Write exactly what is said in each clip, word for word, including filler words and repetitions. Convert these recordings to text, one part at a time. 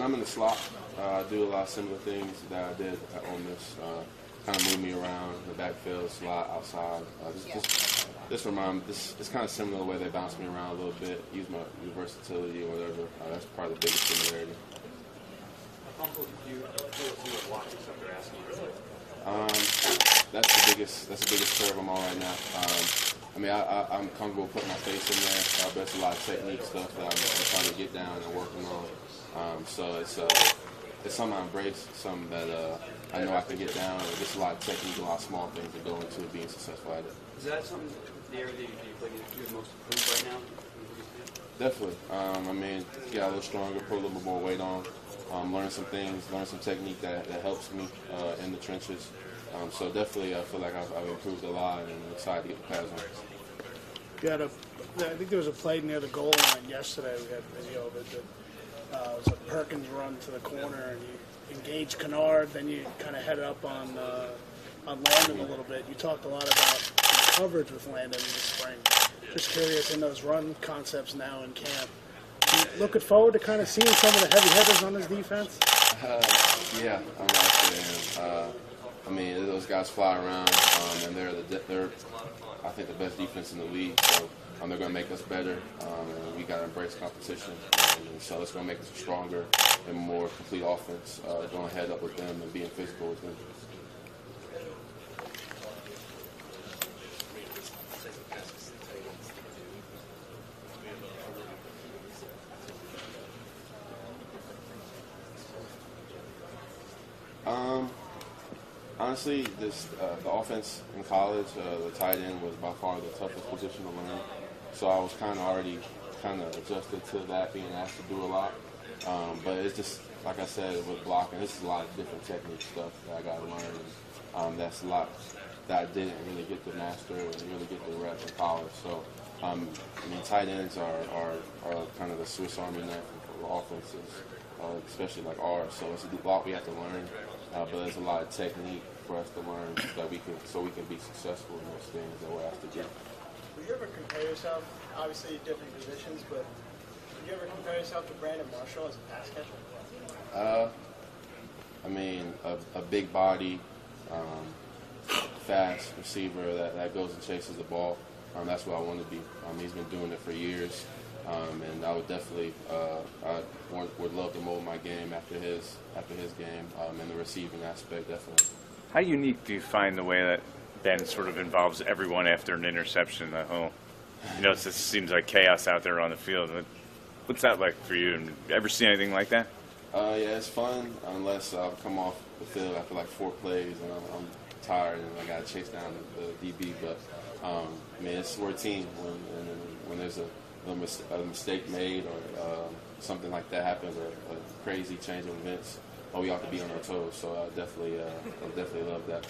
I'm in the slot. Uh, I do a lot of similar things that I did at Ole Miss. Uh, kind of move me around in the backfield, slot, outside. Uh, just, just, just remind me, this, it's kind of similar to the way they bounce me around a little bit, use my versatility or whatever. Uh, that's probably the biggest similarity. How comfortable do you feel with watching stuff they're asking you? Um, that's the biggest, that's the biggest curve I'm on right now. Um, I mean, I, I, I'm comfortable putting my face in there, uh, but it's a lot of technique stuff that I'm, I'm trying to get down and working on. Um, so it's uh, it's something I embrace, something that uh, I know I can get down. There's a lot of technique, a lot of small things that go into being successful at it. Is that something, the area that you feel like you're most improved right now? Definitely. Um, I mean, get a little stronger, put a little bit more weight on, um, learn some things, learn some technique that, that helps me uh, in the trenches. Um, so definitely, I feel like I've, I've improved a lot, and I'm excited to get the pass on. You had a, I think there was a play near the goal line yesterday. We had video of it. That, uh, it was a Perkins run to the corner, and you engaged Kennard. Then you kind of headed up on uh, on Landon a little bit. You talked a lot about coverage with Landon in the spring. Just curious in those run concepts now in camp. Looking forward to kind of seeing some of the heavy hitters on this defense. Uh, yeah, I'm actually. Uh, I mean, those guys fly around, um, and they're the they're I think the best defense in the league. So um, they're going to make us better, um, and we got to embrace competition. And so it's going to make us stronger and more complete offense. Uh, going head up with them and being physical with them. Um, honestly, this uh, the offense in college, uh, the tight end was by far the toughest position to learn. So I was kind of already kind of adjusted to that, being asked to do a lot. Um, but it's just like I said with blocking, this is a lot of different technique stuff that I got to learn. And, um, that's a lot that I didn't really get to master and really get to rep in college. So um, I mean, tight ends are, are are kind of the Swiss Army knife for offenses, uh, especially like ours. So it's a lot we have to learn. Uh, but there's a lot of technique for us to learn that we can, so we can be successful in those things that we're asked to do. Will you ever compare yourself, obviously different positions, but will you ever compare yourself to Brandon Marshall as a pass catcher? Uh, I mean, a, a big body, um, fast receiver that, that goes and chases the ball. Um, that's what I want to be. Um, he's been doing it for years. Um, and I would definitely, uh, I would, would love to mold my game after his after his game, um, and the receiving aspect, definitely. How unique do you find the way that Ben sort of involves everyone after an interception? The whole, you know, it just seems like chaos out there on the field. What's that like for you? And ever see anything like that? Uh, yeah, it's fun unless I come off the field after like four plays and I'm, I'm tired and I got to chase down the, the D B. But um, I mean, it's we're a team when when, when there's a a mistake made or uh, something like that happens, or a crazy change of events, oh, we have to be on our toes. So I definitely, uh, I definitely love that.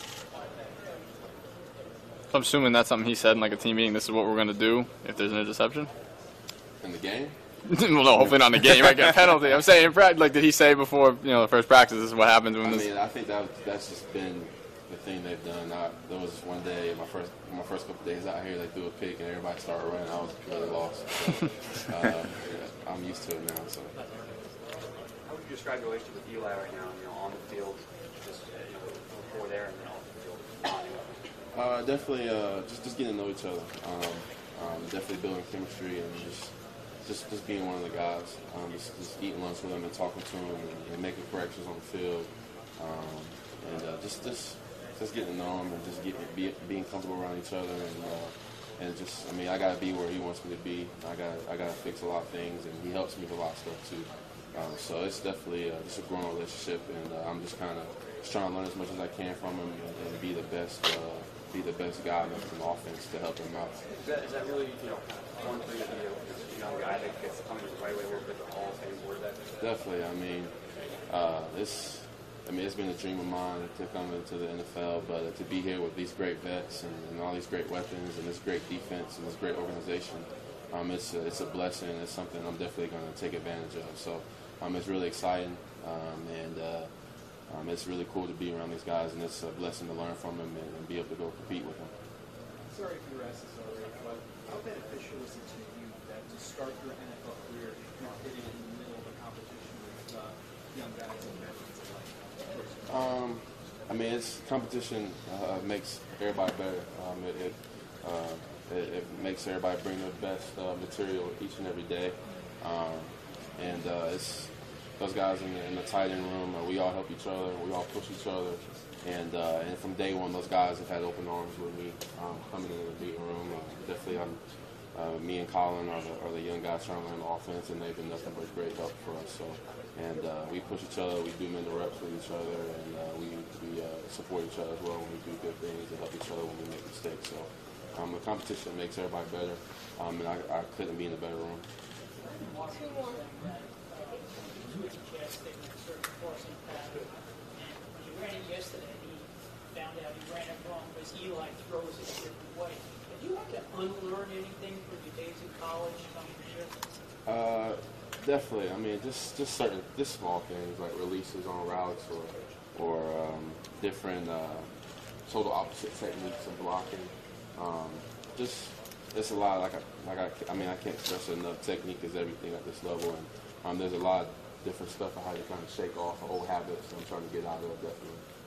I'm assuming that's something he said in like a team meeting. This is what we're going to do if there's an interception. In the game? Well, no, hopefully not in the game. You might get a penalty. I'm saying, like, did he say before, you know, the first practice, this is what happens when I this? I mean, I think that that's just been the thing they've done. I, there was one day, my first my first couple days out here, they threw a pick and everybody started running. I was really lost. So, uh, yeah, I'm used to it now. So. How would you describe your relationship with Eli right now? You know, on the field, just you know, before there, and then off the field. Uh, definitely, uh, just just getting to know each other. Um, um, definitely building chemistry and just just just being one of the guys. Um, just, just eating lunch with them and talking to them and, and making corrections on the field. Um, and uh, just just just getting to know him and just getting be, being comfortable around each other and uh, and just I mean I gotta be where he wants me to be. I got I gotta fix a lot of things and he helps me with a lot of stuff too. Um, so it's definitely uh, just a growing relationship and uh, I'm just kind of just trying to learn as much as I can from him and, and be the best uh, be the best guy in the offense to help him out. Is that, is that really you know one thing to be a young guy that gets coming the right way work with the Hall of Fame board? That definitely. I mean, uh, this. I mean, it's been a dream of mine to come into the N F L, but to be here with these great vets and, and all these great weapons and this great defense and this great organization, um, it's a, it's a blessing. It's something I'm definitely going to take advantage of. So um, it's really exciting, um, and uh, um, it's really cool to be around these guys, and it's a blessing to learn from them and, and be able to go compete with them. Sorry if you were asked this already, but how beneficial is it to you that to start your N F L career, you're hitting in the middle of a competition with uh, young guys in there? Um, I mean, it's competition uh, makes everybody better. Um, it it, uh, it it makes everybody bring their best uh, material each and every day, um, and uh, it's those guys in the, in the tight end room. Uh, we all help each other. We all push each other, and uh, and from day one, those guys have had open arms with me um, coming into the meeting room. Uh, definitely, I'm. Uh, me and Colin are the, are the young guys trying to learn offense, and they've been nothing but great help for us. So, and uh, we push each other, we do mental reps with each other, and uh, we, we uh, support each other as well when we do good things and help each other when we make mistakes. So, um, the competition makes everybody better, um, and I, I couldn't be in a better room. He ran it yesterday. He found out he ran it wrong because Eli throws it a different way. Did you have to unlearn anything from your days in college coming here? Uh, definitely. I mean, just just certain, just small things like releases on routes or or um, different uh, total opposite techniques of blocking. Um, just it's a lot. Like I like I, I mean, I can't stress it enough. Technique is everything at this level, and um, there's a lot of different stuff of how you kind of shake off old habits. I'm trying to get out of it definitely.